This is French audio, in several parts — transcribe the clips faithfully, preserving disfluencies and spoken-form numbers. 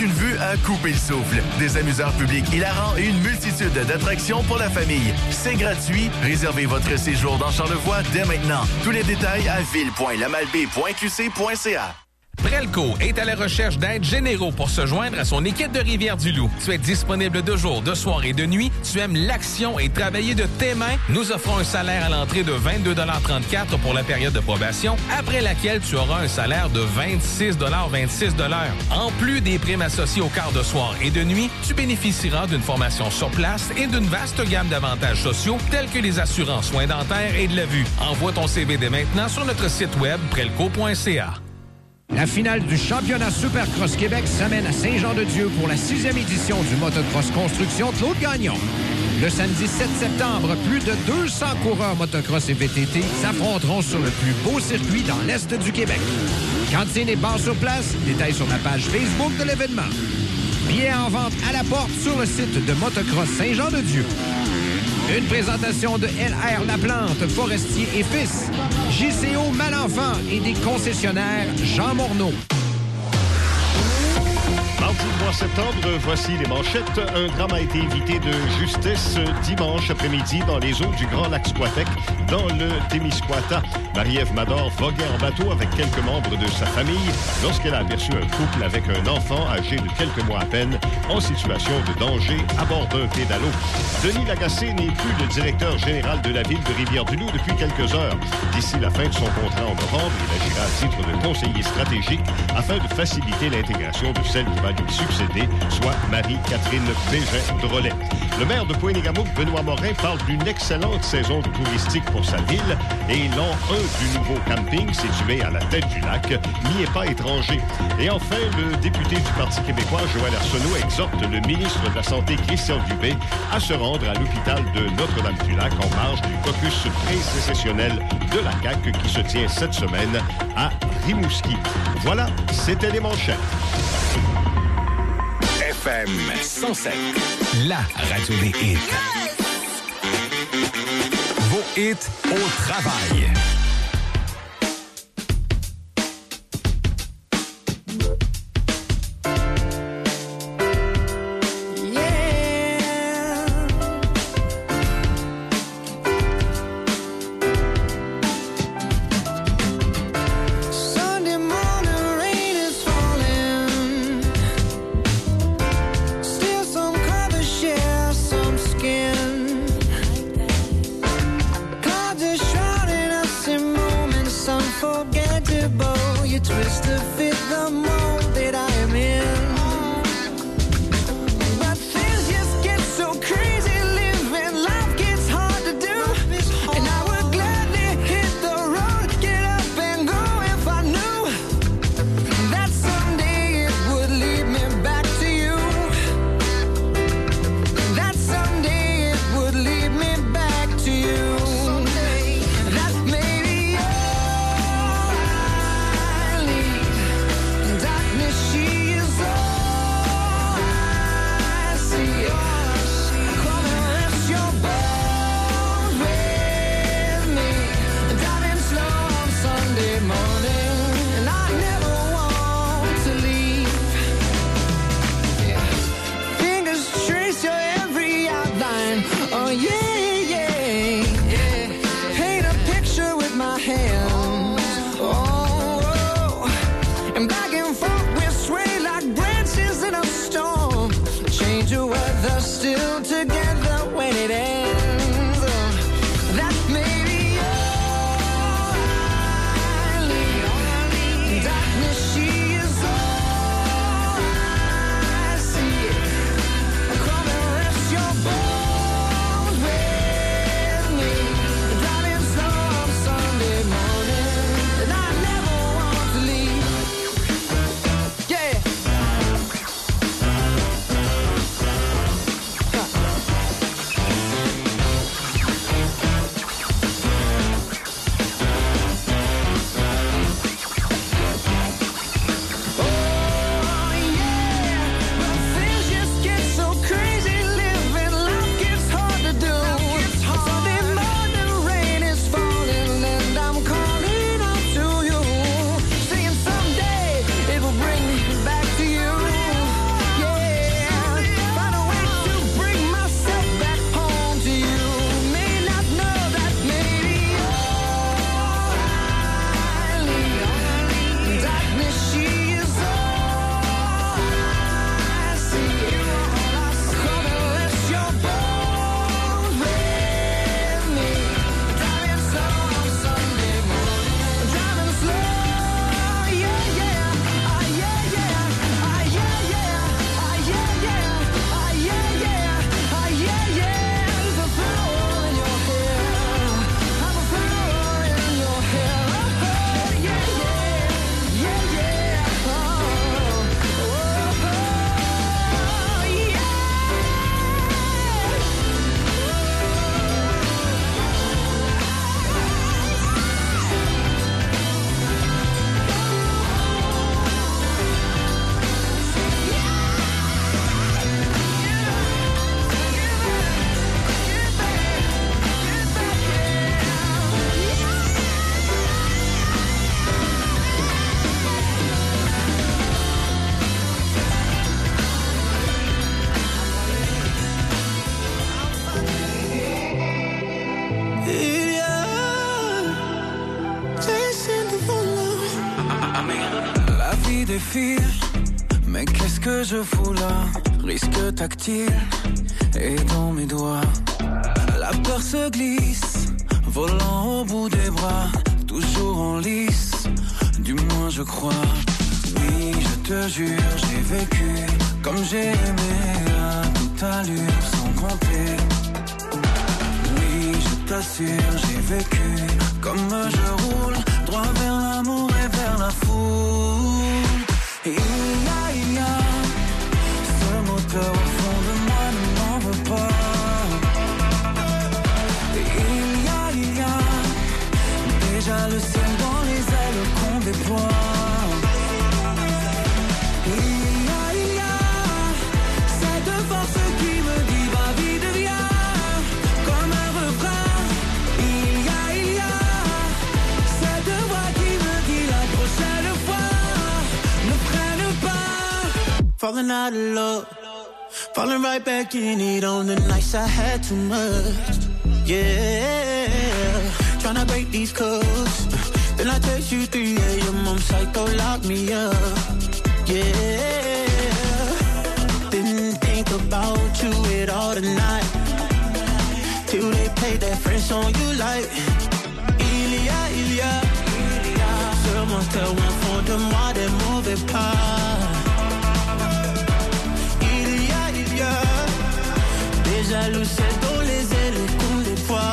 une vue à couper le souffle. Des amuseurs publics hilarants et une multitude d'attractions pour la famille. C'est gratuit. Réservez votre séjour dans Charlevoix dès maintenant. Tous les détails à ville point la malbaie point q c point c a. Prelco est à la recherche d'aides généraux pour se joindre à son équipe de Rivière-du-Loup. Tu es disponible de jour, de soir et de nuit. Tu aimes l'action et travailler de tes mains. Nous offrons un salaire à l'entrée de vingt-deux trente-quatre pour la période de probation, après laquelle tu auras un salaire de vingt-six vingt-six. En plus des primes associées au quart de soir et de nuit, tu bénéficieras d'une formation sur place et d'une vaste gamme d'avantages sociaux tels que les assurances soins dentaires et de la vue. Envoie ton C V dès maintenant sur notre site web prelco point c a. La finale du championnat Supercross Québec s'amène à Saint-Jean-de-Dieu pour la sixième édition du motocross construction Claude Gagnon. Le samedi sept septembre, plus de deux cents coureurs motocross et V T T s'affronteront sur le plus beau circuit dans l'Est du Québec. Cantine et bar sur place, détails sur la page Facebook de l'événement. Billets en vente à la porte sur le site de Motocross Saint-Jean-de-Dieu. Une présentation de L R Laplante, Forestier et Fils, J C O Malenfant et des concessionnaires Jean Morneau. Mardi trois septembre, voici les manchettes. Un drame a été évité de justesse dimanche après-midi dans les eaux du Grand Lac-Squatec, dans le Témiscouata. Marie-Ève Mador voguait en bateau avec quelques membres de sa famille lorsqu'elle a aperçu un couple avec un enfant âgé de quelques mois à peine en situation de danger à bord d'un pédalo. Denis Lagacé n'est plus le directeur général de la ville de Rivière-du-Loup depuis quelques heures. D'ici la fin de son contrat en novembre, il agira à titre de conseiller stratégique afin de faciliter l'intégration de celle qui va lui succéder, soit Marie-Catherine Bégin-Drolet. Le maire de Pointe-Égamouk, Benoît Morin, parle d'une excellente saison touristique pour sa ville et l'an un du nouveau camping situé à la tête du lac n'y est pas étranger. Et enfin, le député du Parti québécois, Joël Arsenault, exhorte le ministre de la Santé, Christian Dubé, à se rendre à l'hôpital de Notre-Dame-du-Lac en marge du caucus pré-sécessionnel de la C A Q qui se tient cette semaine à Rimouski. Voilà, c'était les manchettes. F M cent sept, la radio des hits. Vos hits au travail. qui défile. Mais qu'est-ce que je fous là? Risque tactile et dans mes doigts. La peur se glisse, volant au bout des bras. Toujours en lice, du moins je crois. Oui, je te jure, j'ai vécu comme j'ai aimé à toute allure sans compter. Oui, je t'assure, j'ai vécu comme je roule droit vers l'amour et vers la foule. Et il y a, il y a ce moteur au fond de moi ne m'en veut pas. Et il y a, il y a déjà le ciel dans les ailes qu'on déploie. Et il y a, il y a cette force qui me dit va vite viens comme un refrain. Il y a, il y a cette voix qui me dit la prochaine fois ne freine pas. Falling out of love, falling right back in it on the nights I had too much. Yeah, tryna break these codes. Then I text you three a.m. I'm psycho, lock me up. Yeah, didn't think about you at all tonight. Till they played that French song you like. Il y a, il y a, il y a ce moteur au fond de moi des mauvais pas. Il y a, il y a déjà le ciel dans les ailes qu'on déploie.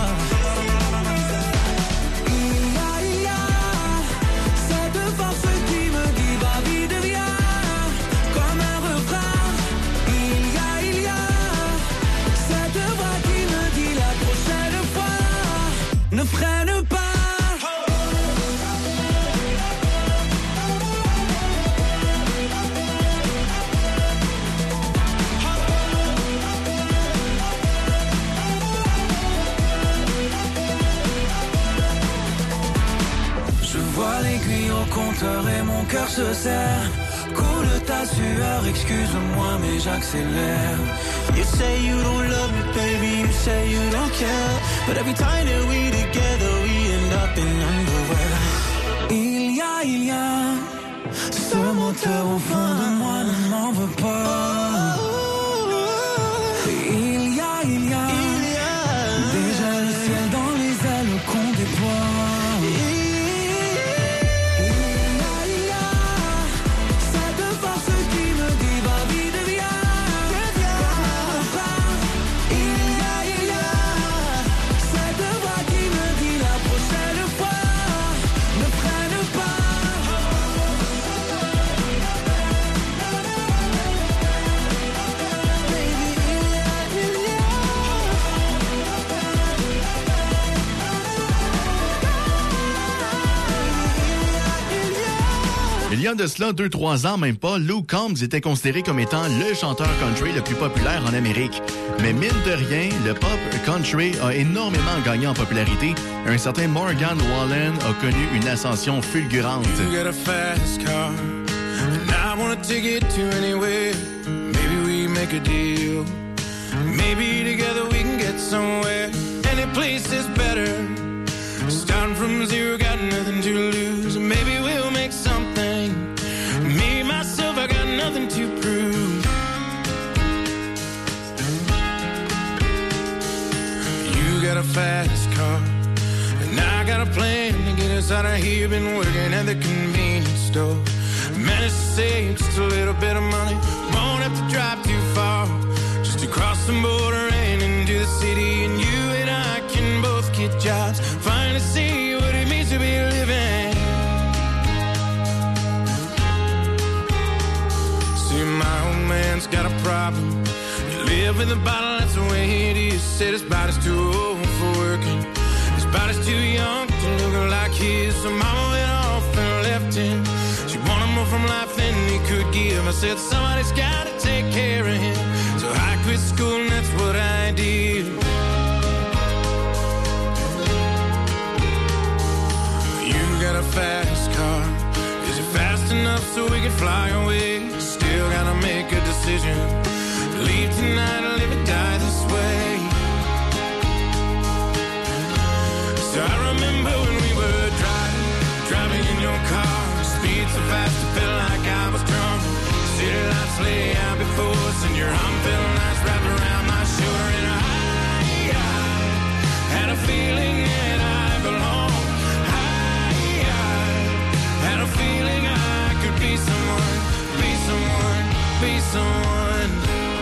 Ne freine pas. Je vois l'aiguille au compteur et mon cœur se serre. Coule ta sueur, excuse-moi mais j'accélère. You say you don't love me, baby, you say you don't care. But every time that we together, we end up in underwear. Il y a, il y a ce moteur au fond de moi ne m'en veut pas. Il y a, il y a, il y a déjà le ciel dans les ailes qu'on déploie. Il y a de cela deux trois ans, même pas, Luke Combs était considéré comme étant le chanteur country le plus populaire en Amérique. Mais mine de rien, le pop country a énormément gagné en popularité. Un certain Morgan Wallen a connu une ascension fulgurante. You got a fast car, and I wanna take it to anywhere. Maybe we make a deal. Maybe together we can get somewhere. Any place is better. Starting from zero, got nothing to lose. Maybe we'll make something. Me, myself, I got nothing to prove. You got a fast car, and I got a plan to get us out of here. Been working at the convenience store. Managed to save just a little bit of money. Won't have to drive too far, just to cross the border and into the city. And you and I can both get jobs, finally see what it means to be living. See, my old man's got a problem. You live with a bottle, that's the way it is. Said his body's too old for working. His body's too young to look like his. So mama went off and left him. She wanted more from life than he could give. I said somebody's gotta take care of him. So I quit school and that's what I did. You got a fast car. Is it fast enough so we can fly away? Still gotta make a decision. Leave tonight or live or die this way. So I remember when we were driving, driving in your car. Speed so fast, I feel like I was drunk. City lights lay out before us, and your arm felt nice wrapped around my shoulder. And I, I had a feeling that I belonged. I, I had a feeling I could be someone, be someone, be someone.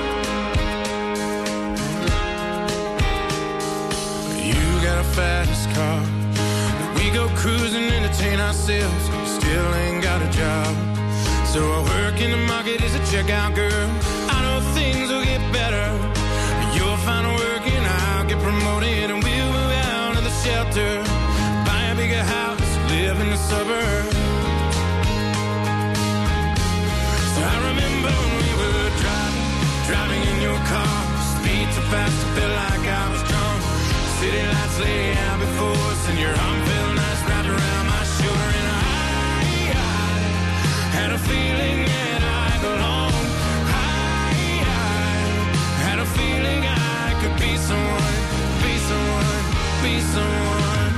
You got a fast car. We go cruising, entertain ourselves. Still ain't got a job. So I work in the market as a checkout girl. I know things will get better. You'll find work and I'll get promoted, and we'll move out of the shelter, buy a bigger house, live in the suburbs. So I remember when we were driving, driving in your car. Speed so fast, I felt like I was drunk. City lights lay out before us, and your arm felt nice wrapped around my shoulder. And I, I had a feeling that I belonged. I, I had a feeling I could be someone, be someone, be someone.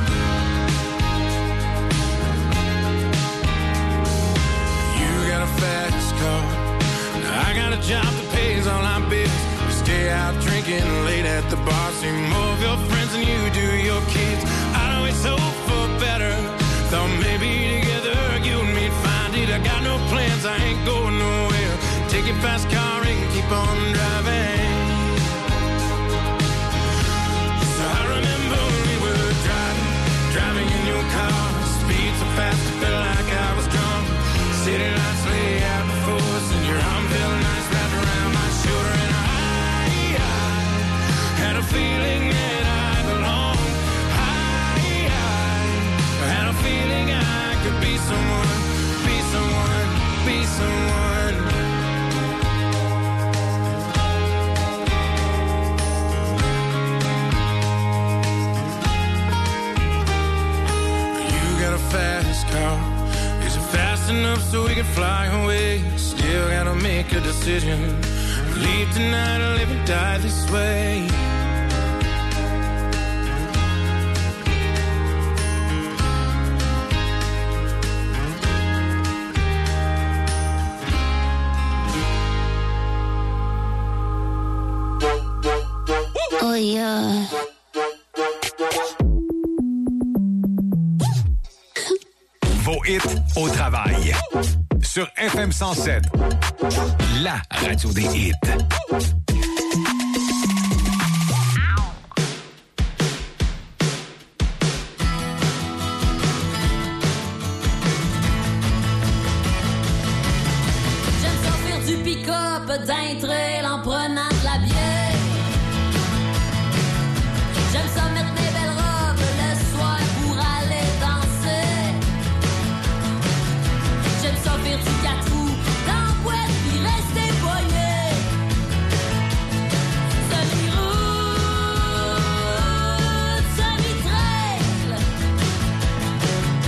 You got a fast car, now I got a job that pays all our bills. We stay out drinking late at the bar, see more of your friends than you do your kids. I'd always hope for better, thought maybe together you and me'd find it. I got no plans, I ain't going nowhere. Take your fast car and keep on driving. So I remember when we were driving, driving in your car. Speed so fast, I felt like I was drunk. City lights lay out before us, and your arm felt nice wrapped around my shoulder. And I, I had a feeling that I belonged. I, I had a feeling I could be someone, be someone, be someone. You got a fast car. Is it fast enough so we can fly away? Still gotta make a decision. Leave tonight or live and die this way. Oh yeah. Vos hits au travail. Sur F M cent sept. La radio des hits. J'aime sortir du pick-up d'un trait.